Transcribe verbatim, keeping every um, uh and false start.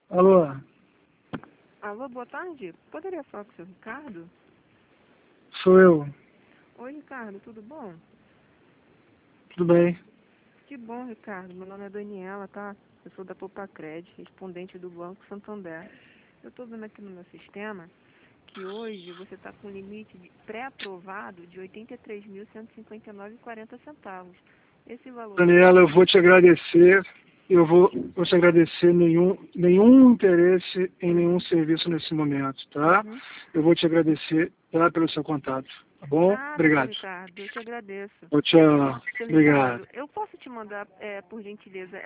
Alô? Alô, boa tarde. Poderia falar com o seu Ricardo? Sou eu. Oi, Ricardo, tudo bom? Tudo bem? Que bom, Ricardo. Meu nome é Daniela, tá? Eu sou da Popacred, respondente do Banco Santander. Eu estou vendo aqui no meu sistema que hoje você está com um limite de pré-aprovado de oitenta e três mil cento e cinquenta e nove vírgula quarenta centavos. Esse valor é Daniela, eu vou te suficiente? agradecer. Eu vou, vou te agradecer nenhum, nenhum interesse em nenhum serviço nesse momento, tá? Uhum. Eu vou te agradecer tá, pelo seu contato. Tá bom? Nada, seu Obrigado. Ricardo. Eu te agradeço. Tchau, tchau. Seu Obrigado. Ricardo, eu posso te mandar, é, por gentileza,